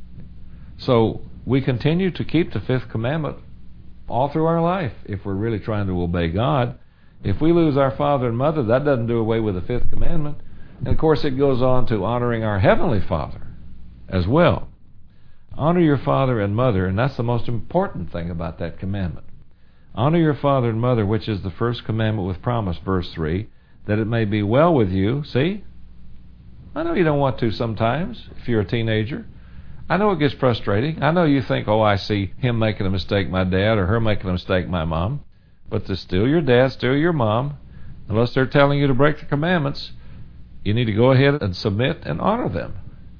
So we continue to keep the fifth commandment all through our life if we're really trying to obey God. If we lose our father and mother, that doesn't do away with the fifth commandment. And of course it goes on to honoring our heavenly Father as well. Honor your father and mother, and that's the most important thing about that commandment. Honor your father and mother, which is the first commandment with promise, verse three, that it may be well with you. See? I know you don't want to sometimes if you're a teenager. I know it gets frustrating. I know you think, oh, I see him making a mistake, my dad, or her making a mistake, my mom. But they're still your dad, still your mom. Unless they're telling you to break the commandments, you need to go ahead and submit and honor them.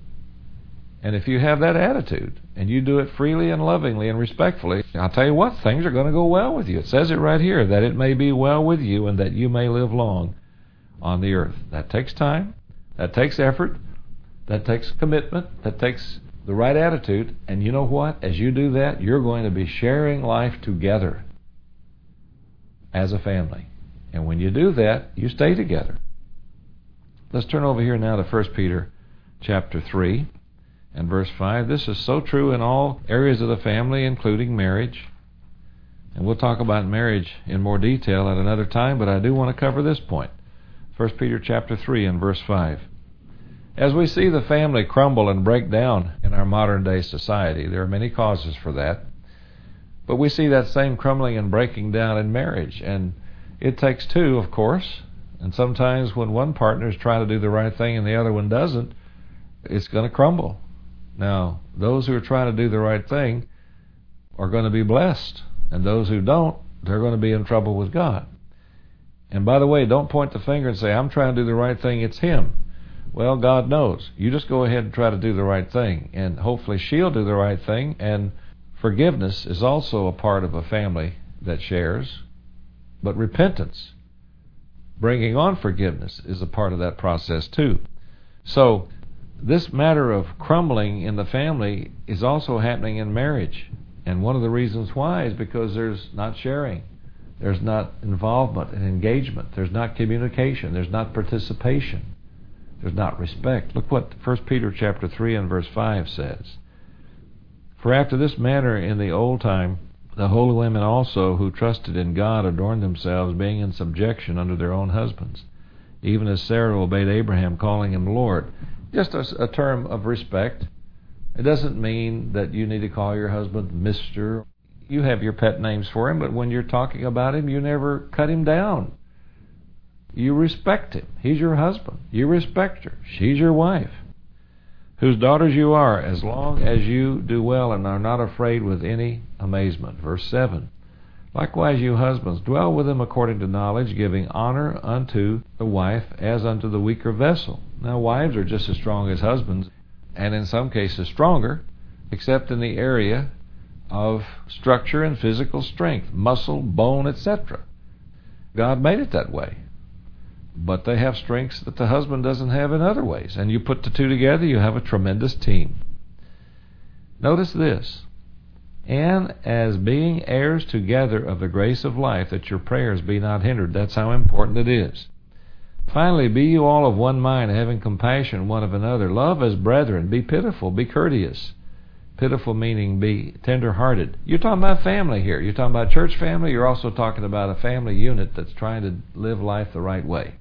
And if you have that attitude, and you do it freely and lovingly and respectfully, I'll tell you what, things are going to go well with you. It says it right here, that it may be well with you and that you may live long on the earth. That takes time. That takes effort. That takes commitment. That takes the right attitude. And you know what? As you do that, you're going to be sharing life together as a family. And when you do that, you stay together. Let's turn over here now to First Peter chapter three. And verse five, this is so true in all areas of the family, including marriage. And we'll talk about marriage in more detail at another time, but I do want to cover this point. First Peter chapter three and verse five. As we see the family crumble and break down in our modern day society, there are many causes for that. But we see that same crumbling and breaking down in marriage. And it takes two, of course. And sometimes when one partner is trying to do the right thing and the other one doesn't, it's going to crumble. Now, those who are trying to do the right thing are going to be blessed, and those who don't, they're going to be in trouble with God. And by the way, don't point the finger and say, I'm trying to do the right thing, it's him. Well, God knows. You just go ahead and try to do the right thing, and hopefully she'll do the right thing. And forgiveness is also a part of a family that shares, but repentance, bringing on forgiveness, is a part of that process too. So this matter of crumbling in the family is also happening in marriage. And one of the reasons why is because there's not sharing. There's not involvement and engagement. There's not communication. There's not participation. There's not respect. Look what First Peter chapter three and verse five says. For after this manner in the old time, the holy women also who trusted in God adorned themselves, being in subjection unto their own husbands, even as Sarah obeyed Abraham, calling him Lord. Just a, a term of respect. It doesn't mean that you need to call your husband Mister You have your pet names for him, but when you're talking about him, you never cut him down. You respect him. He's your husband. You respect her. She's your wife. Whose daughters you are, as long as you do well and are not afraid with any amazement. Verse seven. Likewise, you husbands, dwell with them according to knowledge, giving honor unto the wife as unto the weaker vessel. Now, wives are just as strong as husbands, and in some cases stronger, except in the area of structure and physical strength, muscle, bone, et cetera. God made it that way. But they have strengths that the husband doesn't have in other ways. And you put the two together, you have a tremendous team. Notice this. And as being heirs together of the grace of life, that your prayers be not hindered. That's how important it is. Finally, be you all of one mind, having compassion one of another. Love as brethren. Be pitiful. Be courteous. Pitiful meaning be tender-hearted. You're talking about family here. You're talking about church family. You're also talking about a family unit that's trying to live life the right way.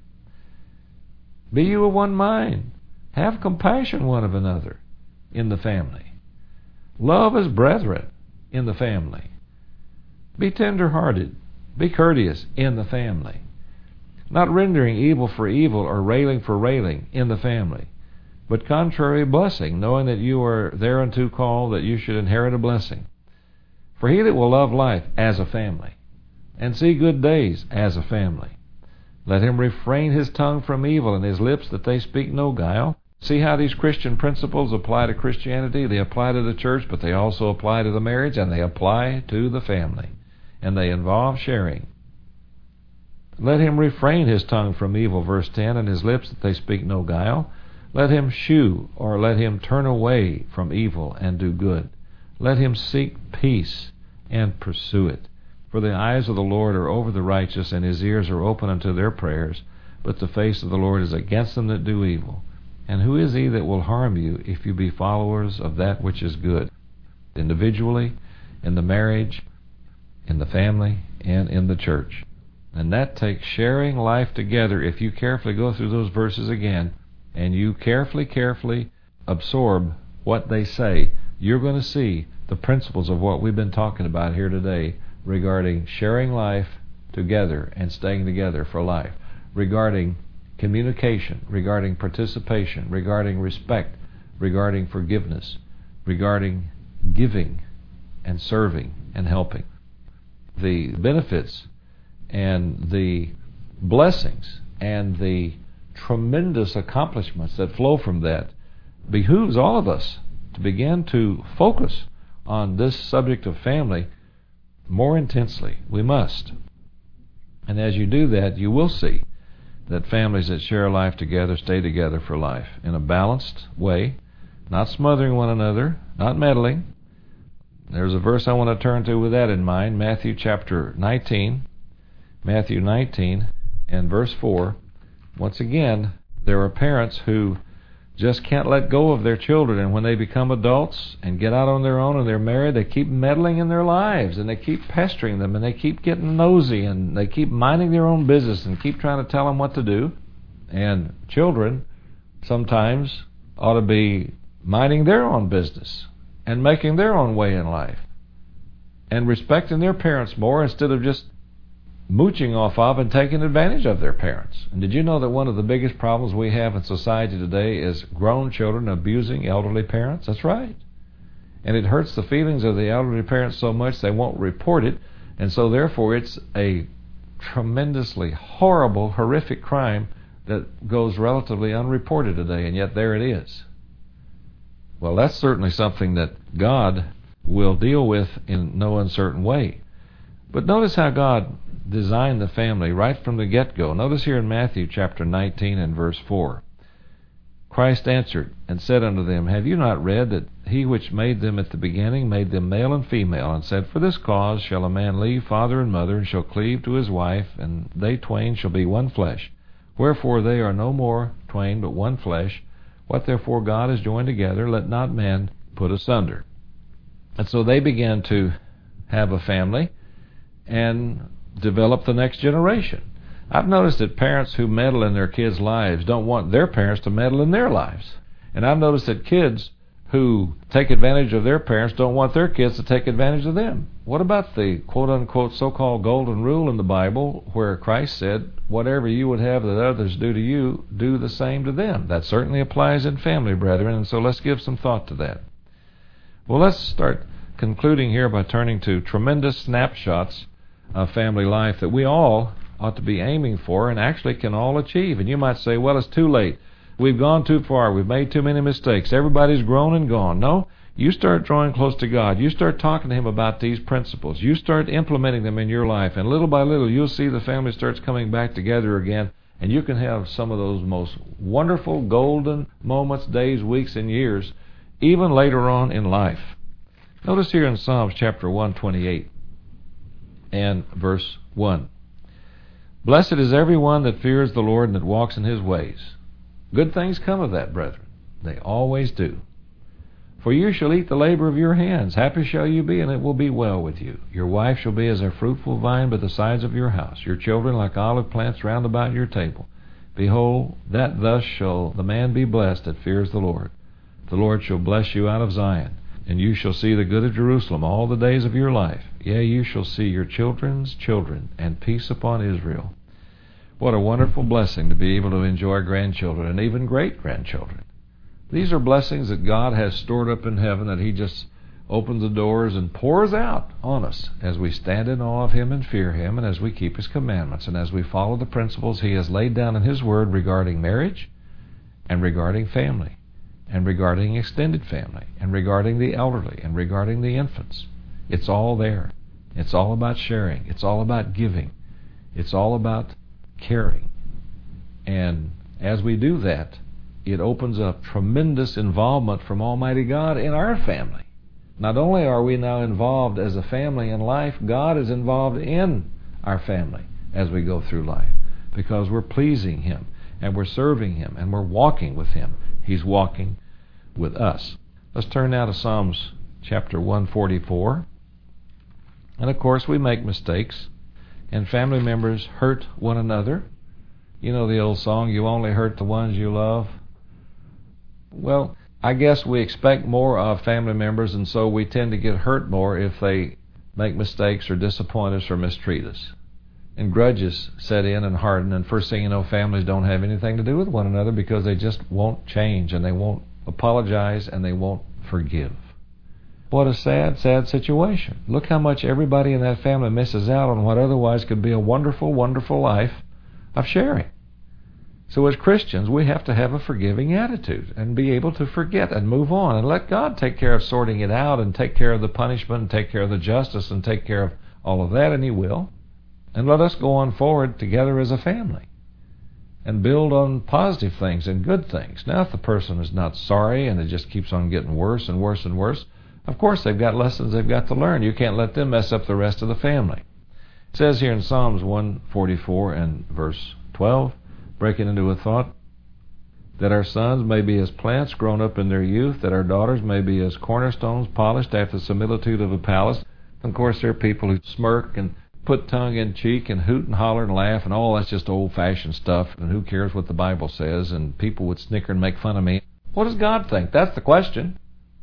Be you of one mind. Have compassion one of another in the family. Love as brethren in the family. Be tender-hearted. Be courteous in the family. Not rendering evil for evil or railing for railing in the family, but contrary blessing, knowing that you are thereunto called, that you should inherit a blessing. For he that will love life as a family, and see good days as a family, let him refrain his tongue from evil, and his lips that they speak no guile. See how these Christian principles apply to Christianity? They apply to the church, but they also apply to the marriage, and they apply to the family. And they involve sharing. Let him refrain his tongue from evil, verse ten, and his lips that they speak no guile. Let him shew, or let him turn away from evil and do good. Let him seek peace and pursue it. For the eyes of the Lord are over the righteous, and his ears are open unto their prayers. But the face of the Lord is against them that do evil. And who is he that will harm you if you be followers of that which is good? Individually, in the marriage, in the family, and in the church. And that takes sharing life together. If you carefully go through those verses again, and you carefully, carefully absorb what they say, you're going to see the principles of what we've been talking about here today regarding sharing life together and staying together for life, regarding communication, regarding participation, regarding respect, regarding forgiveness, regarding giving and serving and helping. The benefits and the blessings and the tremendous accomplishments that flow from that behooves all of us to begin to focus on this subject of family more intensely. We must. And as you do that, you will see that families that share life together stay together for life in a balanced way, not smothering one another, not meddling. There's a verse I want to turn to with that in mind, Matthew chapter nineteen. Matthew nineteen and verse four. Once again, there are parents who just can't let go of their children, and when they become adults and get out on their own and they're married, they keep meddling in their lives, and they keep pestering them, and they keep getting nosy, and they keep minding their own business and keep trying to tell them what to do. And children sometimes ought to be minding their own business and making their own way in life and respecting their parents more instead of just mooching off of and taking advantage of their parents. And did you know that one of the biggest problems we have in society today is grown children abusing elderly parents? That's right. And it hurts the feelings of the elderly parents so much they won't report it, and so therefore it's a tremendously horrible, horrific crime that goes relatively unreported today, and yet there it is. Well, that's certainly something that God will deal with in no uncertain way. But notice how God designed the family right from the get-go. Notice here in Matthew chapter nineteen and verse four. Christ answered and said unto them, Have you not read that he which made them at the beginning made them male and female, and said, For this cause shall a man leave father and mother, and shall cleave to his wife, and they twain shall be one flesh. Wherefore they are no more twain, but one flesh. What therefore God has joined together, let not man put asunder. And so they began to have a family and develop the next generation. I've noticed that parents who meddle in their kids' lives don't want their parents to meddle in their lives. And I've noticed that kids who take advantage of their parents don't want their kids to take advantage of them. What about the quote-unquote so-called golden rule in the Bible where Christ said, whatever you would have that others do to you, do the same to them? That certainly applies in family, brethren, and so let's give some thought to that. Well, let's start concluding here by turning to tremendous snapshots uh, family life that we all ought to be aiming for and actually can all achieve. And you might say, well, it's too late. We've gone too far. We've made too many mistakes. Everybody's grown and gone. No, you start drawing close to God. You start talking to Him about these principles. You start implementing them in your life. And little by little, you'll see the family starts coming back together again. And you can have some of those most wonderful, golden moments, days, weeks, and years, even later on in life. Notice here in Psalms chapter one twenty-eight and verse one. Blessed is everyone that fears the Lord and that walks in His ways. Good things come of that, brethren. They always do. For you shall eat the labor of your hands. Happy shall you be, and it will be well with you. Your wife shall be as a fruitful vine by the sides of your house, your children like olive plants round about your table. Behold, that thus shall the man be blessed that fears the Lord. The Lord shall bless you out of Zion, and you shall see the good of Jerusalem all the days of your life. Yea, you shall see your children's children, and peace upon Israel. What a wonderful blessing to be able to enjoy grandchildren and even great-grandchildren. These are blessings that God has stored up in heaven that He just opens the doors and pours out on us as we stand in awe of Him and fear Him, and as we keep His commandments, and as we follow the principles He has laid down in His Word regarding marriage and regarding family and regarding extended family and regarding the elderly and regarding the infants. It's all there. It's all about sharing. It's all about giving. It's all about caring. And as we do that, it opens up tremendous involvement from Almighty God in our family. Not only are we now involved as a family in life, God is involved in our family as we go through life, because we're pleasing Him and we're serving Him and we're walking with Him. He's walking with us. Let's turn now to Psalms chapter one forty-four. And of course we make mistakes, and family members hurt one another. You know the old song, you only hurt the ones you love. Well, I guess we expect more of family members, and so we tend to get hurt more if they make mistakes or disappoint us or mistreat us. And grudges set in and harden, and first thing you know, families don't have anything to do with one another because they just won't change, and they won't apologize, and they won't forgive. What a sad, sad situation. Look how much everybody in that family misses out on what otherwise could be a wonderful, wonderful life of sharing. So as Christians, we have to have a forgiving attitude and be able to forget and move on and let God take care of sorting it out and take care of the punishment and take care of the justice and take care of all of that, and He will. And let us go on forward together as a family and build on positive things and good things. Now, if the person is not sorry and it just keeps on getting worse and worse and worse, of course they've got lessons they've got to learn. You can't let them mess up the rest of the family. It says here in Psalms one forty-four and verse twelve, breaking into a thought, that our sons may be as plants grown up in their youth, that our daughters may be as cornerstones polished after the similitude of a palace. And of course there are people who smirk and put tongue in cheek and hoot and holler and laugh, and all that's just old-fashioned stuff, and who cares what the Bible says, and people would snicker and make fun of me. What does God think? That's the question.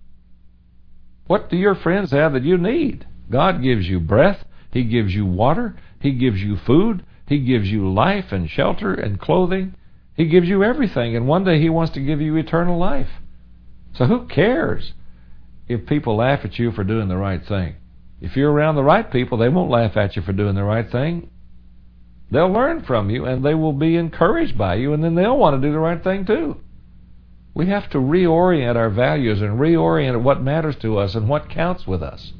What do your friends have that you need? God gives you breath. He gives you water. He gives you food. He gives you life and shelter and clothing. He gives you everything, and one day He wants to give you eternal life. So who cares if people laugh at you for doing the right thing? If you're around the right people, they won't laugh at you for doing the right thing. They'll learn from you, and they will be encouraged by you, and then they'll want to do the right thing too. We have to reorient our values and reorient what matters to us and what counts with us.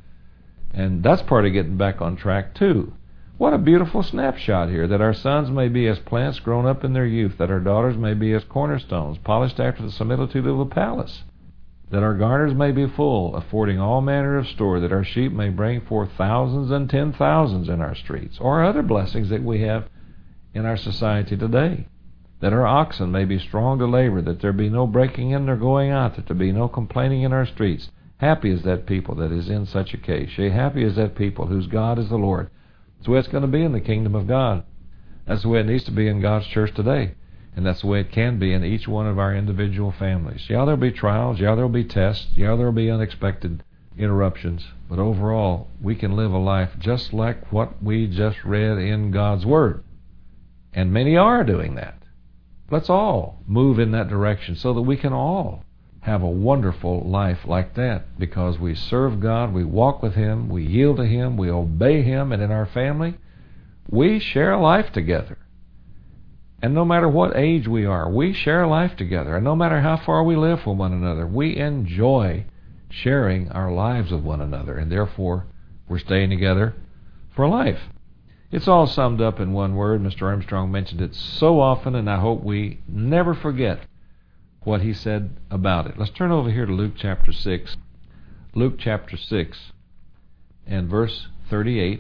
And that's part of getting back on track too. What a beautiful snapshot here, that our sons may be as plants grown up in their youth, that our daughters may be as cornerstones, polished after the similitude of a palace, that our garners may be full, affording all manner of store, that our sheep may bring forth thousands and ten thousands in our streets, or other blessings that we have in our society today, that our oxen may be strong to labor, that there be no breaking in nor going out, that there be no complaining in our streets. Happy is that people that is in such a case. Yea, happy is that people whose God is the Lord. That's the way it's going to be in the kingdom of God. That's the way it needs to be in God's church today. And that's the way it can be in each one of our individual families. Yeah, there'll be trials. Yeah, there'll be tests. Yeah, there'll be unexpected interruptions. But overall, we can live a life just like what we just read in God's Word. And many are doing that. Let's all move in that direction so that we can all have a wonderful life like that, because we serve God, we walk with Him, we yield to Him, we obey Him, and in our family, we share life together. And no matter what age we are, we share life together. And no matter how far we live from one another, we enjoy sharing our lives with one another. And therefore, we're staying together for life. It's all summed up in one word. Mister Armstrong mentioned it so often, and I hope we never forget what he said about it. Let's turn over here to Luke chapter six. Luke chapter six and verse thirty-eight.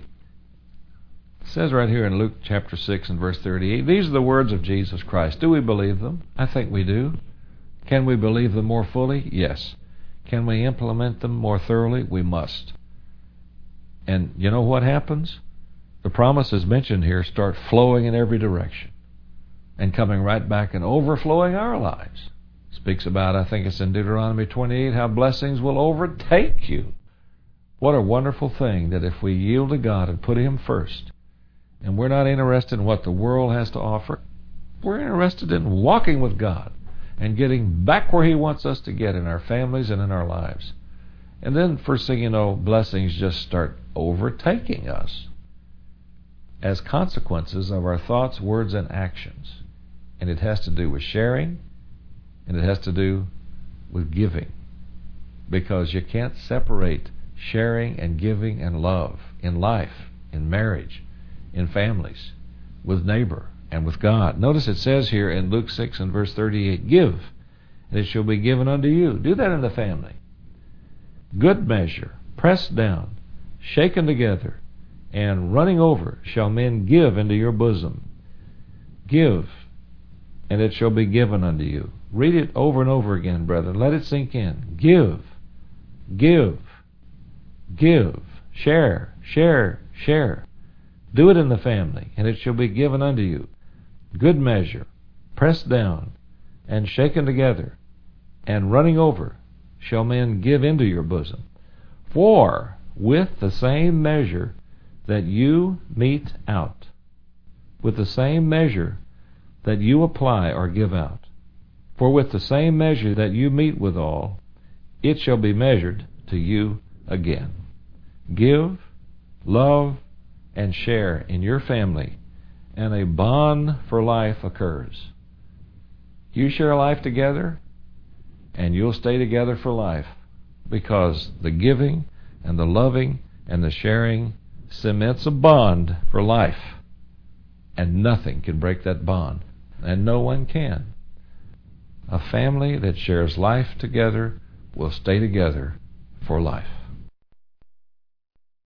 It says right here in Luke chapter six and verse thirty-eight, these are the words of Jesus Christ. Do we believe them? I think we do. Can we believe them more fully? Yes. Can we implement them more thoroughly? We must. And you know what happens? The promises mentioned here start flowing in every direction and coming right back and overflowing our lives. It speaks about, I think it's in Deuteronomy twenty-eight, how blessings will overtake you. What a wonderful thing that if we yield to God and put Him first, and we're not interested in what the world has to offer, we're interested in walking with God and getting back where He wants us to get in our families and in our lives. And then, first thing you know, blessings just start overtaking us as consequences of our thoughts, words, and actions. And it has to do with sharing, and it has to do with giving. Because you can't separate sharing and giving and love in life, in marriage, in families, with neighbor, and with God. Notice it says here in Luke six and verse thirty-eight, give, and it shall be given unto you. Do that in the family. Good measure, pressed down, shaken together, and running over shall men give into your bosom. Give, and it shall be given unto you. Read it over and over again, brethren. Let it sink in. Give, give, give. Share, share, share. Do it in the family, and it shall be given unto you. Good measure, pressed down, and shaken together, and running over shall men give into your bosom. For with the same measure that you mete out, with the same measure that you apply or give out, for with the same measure that you mete withal, it shall be measured to you again. Give, love, and share in your family, and a bond for life occurs. You share life together, and you'll stay together for life, because the giving and the loving and the sharing cements a bond for life, and nothing can break that bond, and no one can. A family that shares life together will stay together for life.